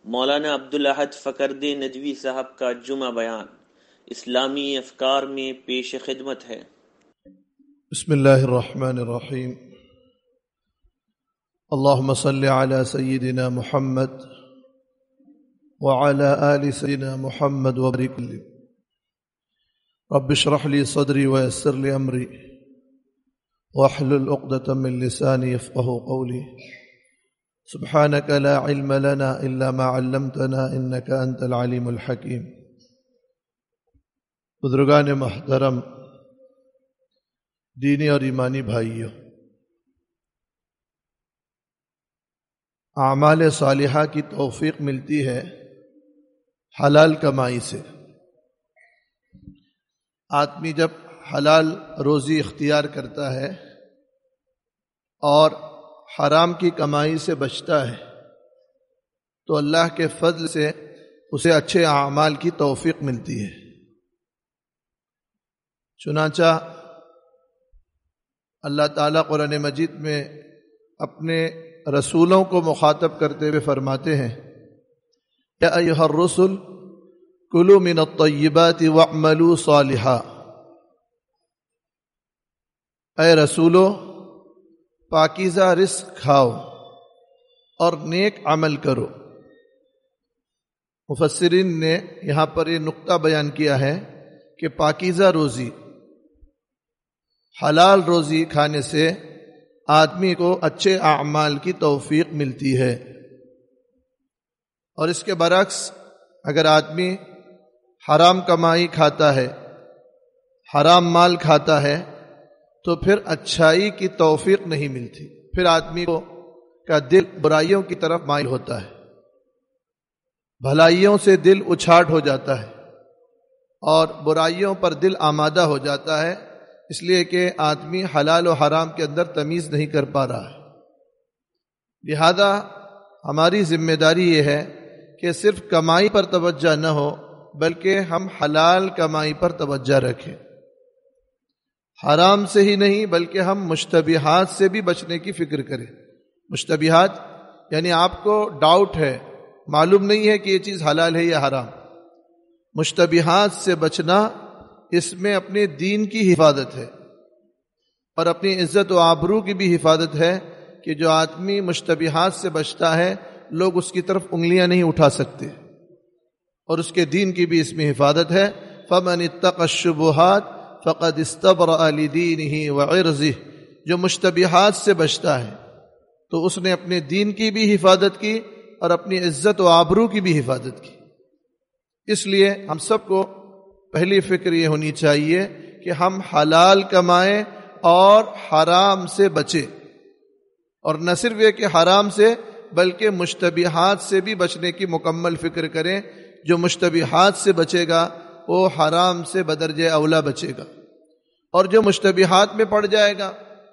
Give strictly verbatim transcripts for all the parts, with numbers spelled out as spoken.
مولانا عبدالاحد فقردی ندوی صاحب کا جمعہ بیان اسلامی افکار میں پیش خدمت ہے۔ بسم اللہ الرحمن الرحیم، اللہم صل علی سیدنا محمد وعلی آل سیدنا محمد وبارک رب اشرح لی صدری ویسر لی امری واحلل عقدۃ من لسانی یفقہوا قولی سبحانک لا علم لنا الا ما علمتنا انک انت العلیم الحکیم۔ بزرگان محترم، دینی اور ایمانی بھائیوں، اعمال صالحہ کی توفیق ملتی ہے حلال کمائی سے۔ آدمی جب حلال روزی اختیار کرتا ہے اور حرام کی کمائی سے بچتا ہے تو اللہ کے فضل سے اسے اچھے اعمال کی توفیق ملتی ہے۔ چنانچہ اللہ تعالیٰ قرآن مجید میں اپنے رسولوں کو مخاطب کرتے ہوئے فرماتے ہیں، یا ایھا الرسل کلوا من الطیبات واعملوا صالحا، اے رسولو پاکیزہ رزق کھاؤ اور نیک عمل کرو۔ مفسرین نے یہاں پر یہ نقطہ بیان کیا ہے کہ پاکیزہ روزی، حلال روزی کھانے سے آدمی کو اچھے اعمال کی توفیق ملتی ہے، اور اس کے برعکس اگر آدمی حرام کمائی کھاتا ہے، حرام مال کھاتا ہے تو پھر اچھائی کی توفیق نہیں ملتی، پھر آدمی کو کا دل برائیوں کی طرف مائل ہوتا ہے، بھلائیوں سے دل اچھاٹ ہو جاتا ہے اور برائیوں پر دل آمادہ ہو جاتا ہے، اس لیے کہ آدمی حلال و حرام کے اندر تمیز نہیں کر پا رہا ہے۔ لہذا ہماری ذمہ داری یہ ہے کہ صرف کمائی پر توجہ نہ ہو بلکہ ہم حلال کمائی پر توجہ رکھیں، حرام سے ہی نہیں بلکہ ہم مشتبہات سے بھی بچنے کی فکر کریں۔ مشتبہات یعنی آپ کو ڈاؤٹ ہے، معلوم نہیں ہے کہ یہ چیز حلال ہے یا حرام۔ مشتبہات سے بچنا، اس میں اپنے دین کی حفاظت ہے اور اپنی عزت و آبرو کی بھی حفاظت ہے کہ جو آدمی مشتبہات سے بچتا ہے لوگ اس کی طرف انگلیاں نہیں اٹھا سکتے، اور اس کے دین کی بھی اس میں حفاظت ہے۔ فَمَنِ اتَّقَى الشُّبُهَاتِ فَقَدِ اسْتَبْرَأَ لِدِينِهِ وَعِرْضِهِ، جو مشتبہات سے بچتا ہے تو اس نے اپنے دین کی بھی حفاظت کی اور اپنی عزت و آبرو کی بھی حفاظت کی۔ اس لیے ہم سب کو پہلی فکر یہ ہونی چاہیے کہ ہم حلال کمائیں اور حرام سے بچیں، اور نہ صرف یہ کہ حرام سے بلکہ مشتبہات سے بھی بچنے کی مکمل فکر کریں۔ جو مشتبہات سے بچے گا وہ حرام سے بدرجہ اولا بچے گا، اور جو مشتبہات میں پڑ جائے گا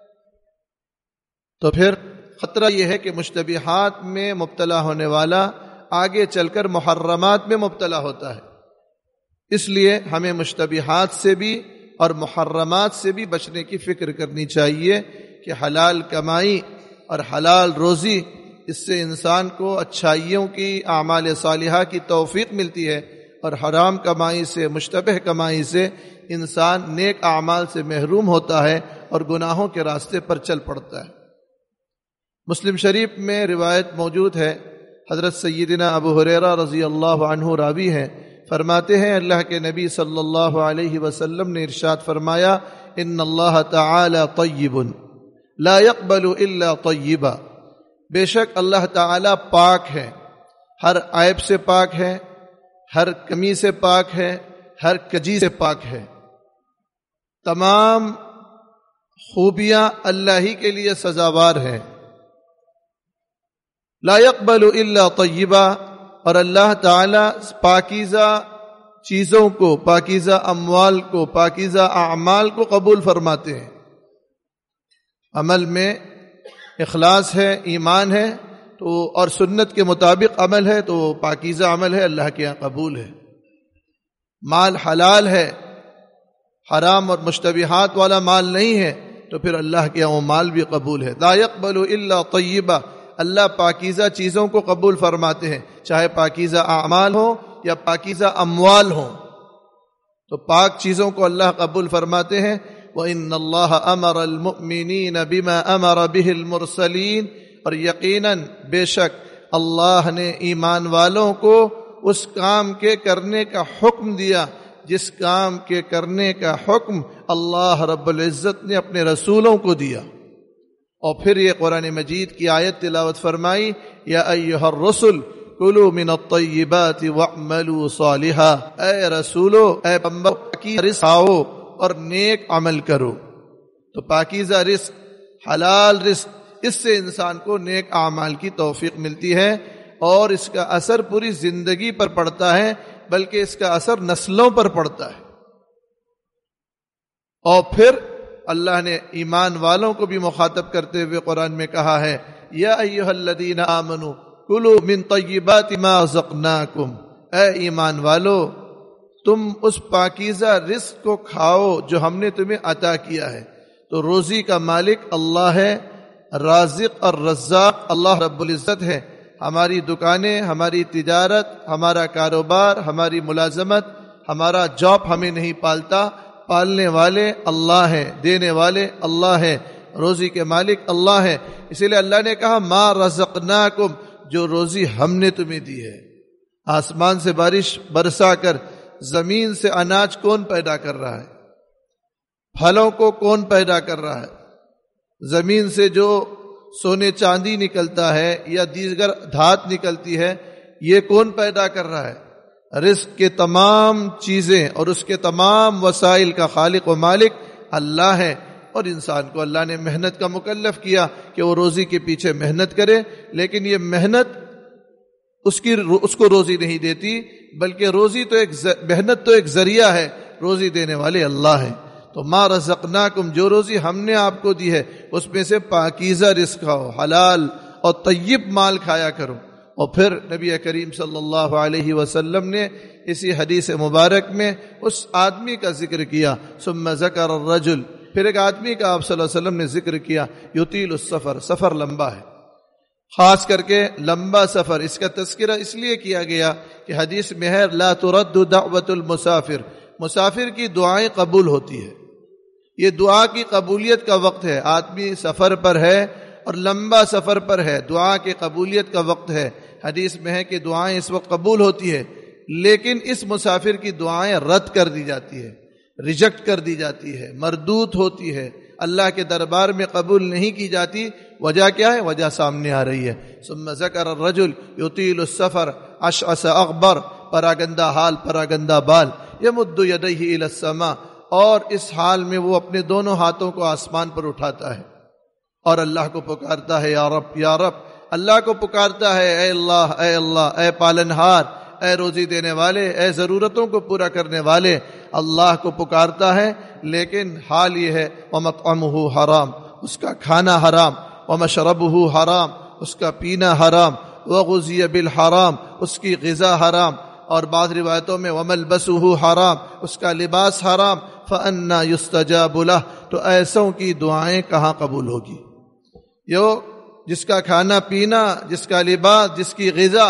تو پھر خطرہ یہ ہے کہ مشتبہات میں مبتلا ہونے والا آگے چل کر محرمات میں مبتلا ہوتا ہے۔ اس لیے ہمیں مشتبہات سے بھی اور محرمات سے بھی بچنے کی فکر کرنی چاہیے کہ حلال کمائی اور حلال روزی، اس سے انسان کو اچھائیوں کی، اعمال صالحہ کی توفیق ملتی ہے، اور حرام کمائی سے، مشتبہ کمائی سے انسان نیک اعمال سے محروم ہوتا ہے اور گناہوں کے راستے پر چل پڑتا ہے۔ مسلم شریف میں روایت موجود ہے، حضرت سیدنا ابو ہریرہ رضی اللہ عنہ راوی ہیں، فرماتے ہیں اللہ کے نبی صلی اللہ علیہ وسلم نے ارشاد فرمایا، ان اللہ تعالی طیب لا يقبل الا طیبا، بے شک اللہ تعالی پاک ہے، ہر عیب سے پاک ہے، ہر کمی سے پاک ہے، ہر کجی سے پاک ہے، تمام خوبیاں اللہ ہی کے لیے سزاوار ہیں۔ لا يقبل الا طیبا، اور اللہ تعالی پاکیزہ چیزوں کو، پاکیزہ اموال کو، پاکیزہ اعمال کو قبول فرماتے ہیں۔ عمل میں اخلاص ہے، ایمان ہے تو اور سنت کے مطابق عمل ہے تو پاکیزہ عمل ہے، اللہ کے یہاں قبول ہے۔ مال حلال ہے، حرام اور مشتبہات والا مال نہیں ہے تو پھر اللہ کے یہاں وہ مال بھی قبول ہے۔ لا يقبل الا طیبا، اللہ پاکیزہ چیزوں کو قبول فرماتے ہیں۔ چاہے پاکیزہ اعمال ہو یا پاکیزہ اموال ہوں. تو پاک چیزوں کو اللہ قبول فرماتے ہیں. وَإِنَّ اللَّهَ أَمَرَ الْمُؤْمِنِينَ بِمَا أَمَرَ بِهِ الْمُرْسَلِينَ، اور یقیناً بے شک اللہ نے ایمان والوں کو اس کام کے کرنے کا حکم دیا جس کام کے کرنے کا حکم اللہ رب العزت نے اپنے رسولوں کو دیا. اور پھر یہ قرآن مجید کی آیت تلاوت فرمائی، یا ایھا الرسل کلوا من الطیبات واعملوا صالحا، اے رسولو، اے پیغمبر، پاکیزہ رزق کھاؤ اور نیک عمل کرو. تو پاکیزہ رزق، حلال رزق، اس سے انسان کو نیک اعمال کی توفیق ملتی ہے اور اس کا اثر پوری زندگی پر پڑتا ہے، بلکہ اس کا اثر نسلوں پر پڑتا ہے. اور پھر اللہ نے ایمان والوں کو بھی مخاطب کرتے ہوئے قرآن میں کہا ہے، یا ایھا الذین آمنوا کلوا من طیبات ما رزقناکم، اے ایمان والو تم اس پاکیزہ رزق کو کھاؤ جو ہم نے تمہیں عطا کیا ہے. تو روزی کا مالک اللہ ہے، رازق اور رزاق اللہ رب العزت ہے. ہماری دکانیں، ہماری تجارت، ہمارا کاروبار، ہماری ملازمت، ہمارا جاب ہمیں نہیں پالتا. پالنے والے اللہ ہیں، دینے والے اللہ ہیں، روزی کے مالک اللہ ہے. اسی لیے اللہ نے کہا ما رزقناکم، جو روزی ہم نے تمہیں دی ہے. آسمان سے بارش برسا کر زمین سے اناج کون پیدا کر رہا ہے؟ پھلوں کو کون پیدا کر رہا ہے؟ زمین سے جو سونے چاندی نکلتا ہے یا دیگر دھات نکلتی ہے، یہ کون پیدا کر رہا ہے؟ رزق کے تمام چیزیں اور اس کے تمام وسائل کا خالق و مالک اللہ ہے. اور انسان کو اللہ نے محنت کا مکلف کیا کہ وہ روزی کے پیچھے محنت کرے، لیکن یہ محنت اس کی اس کو روزی نہیں دیتی، بلکہ روزی تو ایک محنت تو ایک ذریعہ ہے، روزی دینے والے اللہ ہیں. تو ما رزقناکم، جو روزی ہم نے آپ کو دی ہے اس میں سے پاکیزہ رزق کھاؤ، حلال اور طیب مال کھایا کرو. اور پھر نبی کریم صلی اللہ علیہ وسلم نے اسی حدیث مبارک میں اس آدمی کا ذکر کیا. ثم ذکر الرجل، پھر ایک آدمی کا آپ صلی اللہ علیہ وسلم نے ذکر کیا، یطیل السفر، سفر لمبا ہے، خاص کر کے لمبا سفر. اس کا تذکرہ اس لیے کیا گیا کہ حدیث میں ہے لا ترد دعوت المسافر، مسافر کی دعائیں قبول ہوتی ہے. یہ دعا کی قبولیت کا وقت ہے. آدمی سفر پر ہے اور لمبا سفر پر ہے، دعا کی قبولیت کا وقت ہے. حدیث میں ہے کہ دعائیں اس وقت قبول ہوتی ہے، لیکن اس مسافر کی دعائیں رد کر دی جاتی ہے، ریجیکٹ کر دی جاتی ہے، مردود ہوتی ہے، اللہ کے دربار میں قبول نہیں کی جاتی. وجہ کیا ہے؟ وجہ سامنے آ رہی ہے. ثم ذکر الرجل یطیل السفر اشعث اغبر، پراگندہ حال، پراگندہ بال، یمد یدیہ الی السماء، اور اس حال میں وہ اپنے دونوں ہاتھوں کو آسمان پر اٹھاتا ہے اور اللہ کو پکارتا ہے، یا رب یا رب، اللہ کو پکارتا ہے، اے اللہ اے اللہ، اے پالنہار، اے روزی دینے والے، اے ضرورتوں کو پورا کرنے والے. اللہ کو پکارتا ہے، لیکن حال یہ ہے وَمَطْعَمُهُ حرام، اس کا کھانا حرام، وَمَشْرَبُهُ حرام، اس کا پینا حرام، وَغُذِيَ بِالْحرام، اس کی غذا حرام، اور بعض روایتوں میں وَمَلْبَسُهُ حرام، اس کا لباس حرام. فَأَنَّا يُسْتَجَابُ لَهُ، تو ایسوں کی دعائیں کہاں قبول ہوگی؟ یہ جس کا کھانا پینا، جس کا لباس، جس کی غذا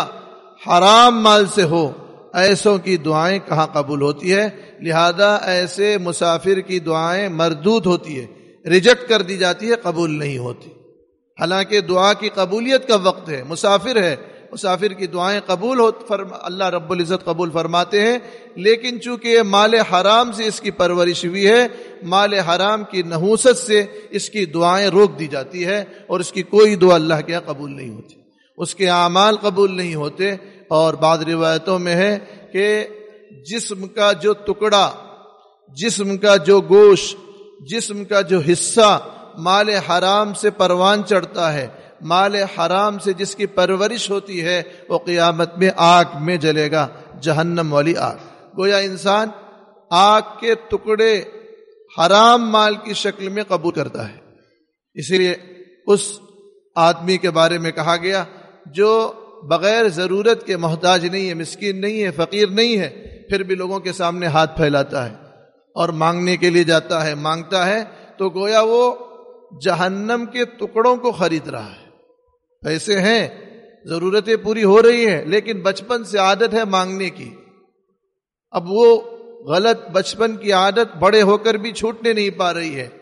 حرام مال سے ہو، ایسوں کی دعائیں کہاں قبول ہوتی ہے؟ لہذا ایسے مسافر کی دعائیں مردود ہوتی ہے، ریجیکٹ کر دی جاتی ہے، قبول نہیں ہوتی. حالانکہ دعا کی قبولیت کا وقت ہے، مسافر ہے، مسافر کی دعائیں قبول ہو، اللہ رب العزت قبول فرماتے ہیں. لیکن چونکہ یہ مال حرام سے اس کی پرورش ہوئی ہے، مال حرام کی نحوست سے اس کی دعائیں روک دی جاتی ہے، اور اس کی کوئی دعا اللہ کے یہاں قبول نہیں ہوتی، اس کے اعمال قبول نہیں ہوتے. اور بعض روایتوں میں ہے کہ جسم کا جو ٹکڑا، جسم کا جو گوشت، جسم کا جو حصہ مال حرام سے پروان چڑھتا ہے، مال حرام سے جس کی پرورش ہوتی ہے، وہ قیامت میں آگ میں جلے گا، جہنم والی آگ. گویا انسان آگ کے ٹکڑے حرام مال کی شکل میں قبول کرتا ہے. اسی لیے اس آدمی کے بارے میں کہا گیا جو بغیر ضرورت کے محتاج نہیں ہے، مسکین نہیں ہے، فقیر نہیں ہے، پھر بھی لوگوں کے سامنے ہاتھ پھیلاتا ہے اور مانگنے کے لیے جاتا ہے، مانگتا ہے، تو گویا وہ جہنم کے ٹکڑوں کو خرید رہا ہے. پیسے ہیں ضرورتیں پوری ہو رہی ہیں لیکن بچپن سے عادت ہے مانگنے کی. اب وہ غلط بچپن کی عادت بڑے ہو کر بھی چھوٹنے نہیں پا رہی ہے.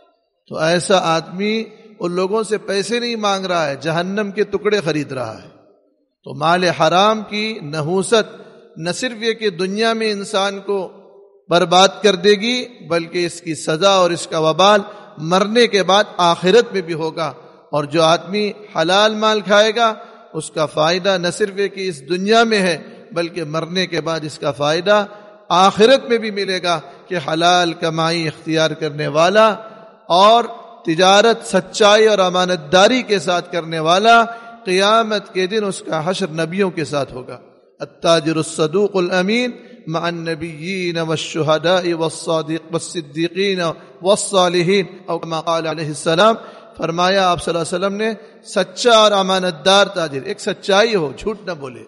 تو ایسا آدمی ان لوگوں سے پیسے نہیں مانگ رہا ہے، جہنم کے ٹکڑے خرید رہا ہے. تو مال حرام کی نحوست نہ صرف یہ کہ دنیا میں انسان کو برباد کر دے گی بلکہ اس کی سزا اور اس کا وبال مرنے کے بعد آخرت میں بھی ہوگا. اور جو آدمی حلال مال کھائے گا اس کا فائدہ نہ صرف یہ کہ اس دنیا میں ہے بلکہ مرنے کے بعد اس کا فائدہ آخرت میں بھی ملے گا کہ حلال کمائی اختیار کرنے والا اور تجارت سچائی اور امانت داری کے ساتھ کرنے والا قیامت کے دن اس کا حشر نبیوں کے ساتھ ہوگا. التاجر الصدوق الامین مع النبیین والشہداء والصادق والصدیقین والصالحین او کما قال علیہ السلام. فرمایا آپ صلی اللہ علیہ وسلم نے سچا اور امانت دار تاجر، ایک سچائی ہو جھوٹ نہ بولے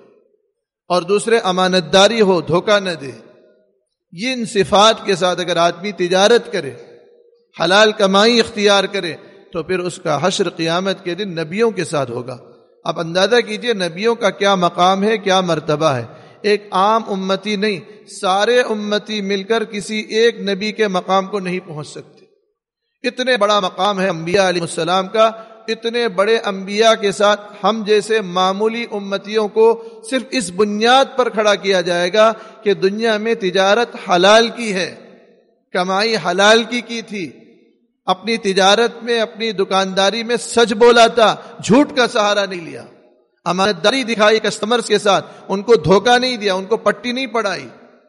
اور دوسرے امانت داری ہو دھوکہ نہ دے. یہ ان صفات کے ساتھ اگر آدمی تجارت کرے حلال کمائی اختیار کرے تو پھر اس کا حشر قیامت کے دن نبیوں کے ساتھ ہوگا. آپ اندازہ کیجئے نبیوں کا کیا مقام ہے، کیا مرتبہ ہے. ایک عام امتی نہیں، سارے امتی مل کر کسی ایک نبی کے مقام کو نہیں پہنچ سکتے. اتنے بڑا مقام ہے انبیاء علیہ السلام کا. اتنے بڑے انبیاء کے ساتھ ہم جیسے معمولی امتیوں کو صرف اس بنیاد پر کھڑا کیا جائے گا کہ دنیا میں تجارت حلال کی ہے، کمائی حلال کی کی تھی، اپنی تجارت میں اپنی دکانداری میں سچ بولا تھا، جھوٹ کا سہارا نہیں لیا، امانت داری دکھائی کسٹمرز کے ساتھ، ان کو دھوکہ نہیں دیا، ان کو پٹی نہیں پڑائی.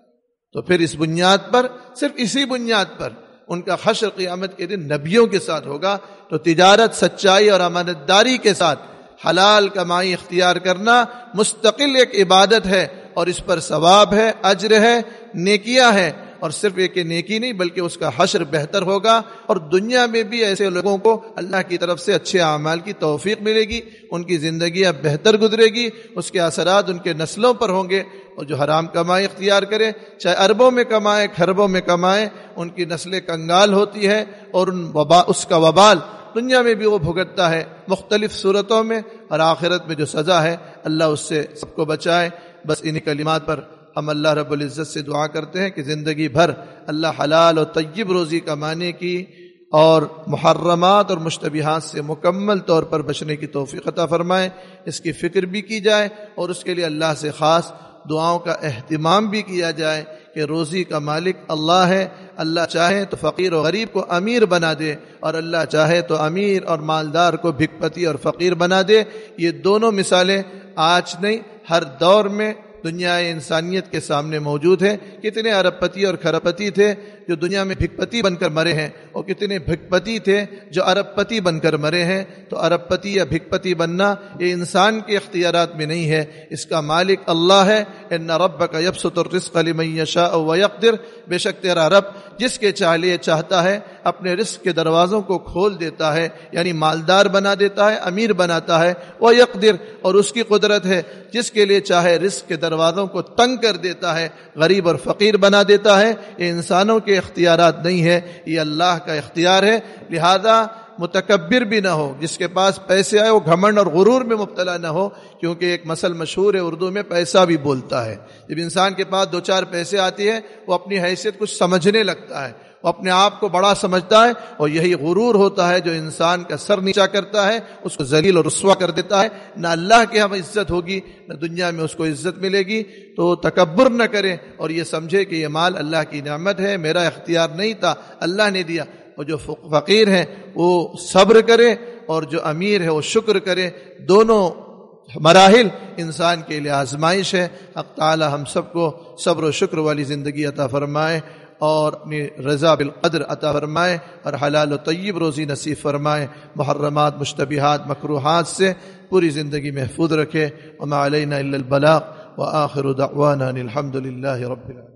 تو پھر اس بنیاد پر، صرف اسی بنیاد پر ان کا حشر قیامت کے دن نبیوں کے ساتھ ہوگا. تو تجارت سچائی اور امانت داری کے ساتھ حلال کمائی اختیار کرنا مستقل ایک عبادت ہے اور اس پر ثواب ہے، اجر ہے، نیکیاں ہے. اور صرف ایک نیکی نہیں بلکہ اس کا حشر بہتر ہوگا اور دنیا میں بھی ایسے لوگوں کو اللہ کی طرف سے اچھے اعمال کی توفیق ملے گی، ان کی زندگیاں بہتر گزرے گی، اس کے اثرات ان کے نسلوں پر ہوں گے. اور جو حرام کمائی اختیار کرے چاہے اربوں میں کمائے کھربوں میں کمائے ان کی نسلیں کنگال ہوتی ہے اور ان وبا اس کا وبال دنیا میں بھی وہ بھگتتا ہے مختلف صورتوں میں، اور آخرت میں جو سزا ہے اللہ اس سے سب کو بچائے. بس انہی کلمات پر ہم اللہ رب العزت سے دعا کرتے ہیں کہ زندگی بھر اللہ حلال اور طیب روزی کمانے کی اور محرمات اور مشتبہات سے مکمل طور پر بچنے کی توفیق عطا فرمائے. اس کی فکر بھی کی جائے اور اس کے لیے اللہ سے خاص دعاؤں کا اہتمام بھی کیا جائے کہ روزی کا مالک اللہ ہے. اللہ چاہے تو فقیر و غریب کو امیر بنا دے اور اللہ چاہے تو امیر اور مالدار کو بھکپتی اور فقیر بنا دے. یہ دونوں مثالیں آج نہیں ہر دور میں دنیا انسانیت کے سامنے موجود ہے. کتنے ارب پتی اور کھرب پتی تھے جو دنیا میں بھکپتی بن کر مرے ہیں اور کتنے بھکپتی تھے جو ارب پتی بن کر مرے ہیں. تو ارب پتی یا بھکپتی بننا یہ انسان کے اختیارات میں نہیں ہے، اس کا مالک اللہ ہے. ان ربک یبسط الرزق لمن یشاء ویقدر، بے شک تیرا رب جس کے چاہے چاہتا ہے اپنے رزق کے دروازوں کو کھول دیتا ہے، یعنی مالدار بنا دیتا ہے، امیر بناتا ہے. ویقدر، اور اس کی قدرت ہے جس کے لیے چاہے رزق کے دروازوں کو تنگ کر دیتا ہے، غریب اور فقیر بنا دیتا ہے. یہ انسانوں کے اختیارات نہیں ہے، یہ اللہ کا اختیار ہے. لہذا متکبر بھی نہ ہو، جس کے پاس پیسے آئے وہ گھمنڈ اور غرور میں مبتلا نہ ہو، کیونکہ ایک مثل مشہور ہے اردو میں، پیسہ بھی بولتا ہے. جب انسان کے پاس دو چار پیسے آتی ہے وہ اپنی حیثیت کچھ سمجھنے لگتا ہے، وہ اپنے آپ کو بڑا سمجھتا ہے، اور یہی غرور ہوتا ہے جو انسان کا سر نیچا کرتا ہے، اس کو ذلیل اور رسوا کر دیتا ہے. نہ اللہ کے ہم عزت ہوگی نہ دنیا میں اس کو عزت ملے گی. تو تکبر نہ کرے اور یہ سمجھے کہ یہ مال اللہ کی نعمت ہے، میرا اختیار نہیں تھا، اللہ نے دیا. اور جو فقیر ہیں وہ صبر کرے اور جو امیر ہے وہ شکر کرے. دونوں مراحل انسان کے لیے آزمائش ہے. حق تعالی ہم سب کو صبر و شکر والی زندگی عطا فرمائے اور اپنی رضا بالقدر عطا فرمائے اور حلال و طیب روزی نصیب فرمائے. محرمات مشتبہات مکروہات سے پوری زندگی محفوظ رکھے. وما علینا الا البلاغ وآخر دعوانا الحمد للہ رب العالمین.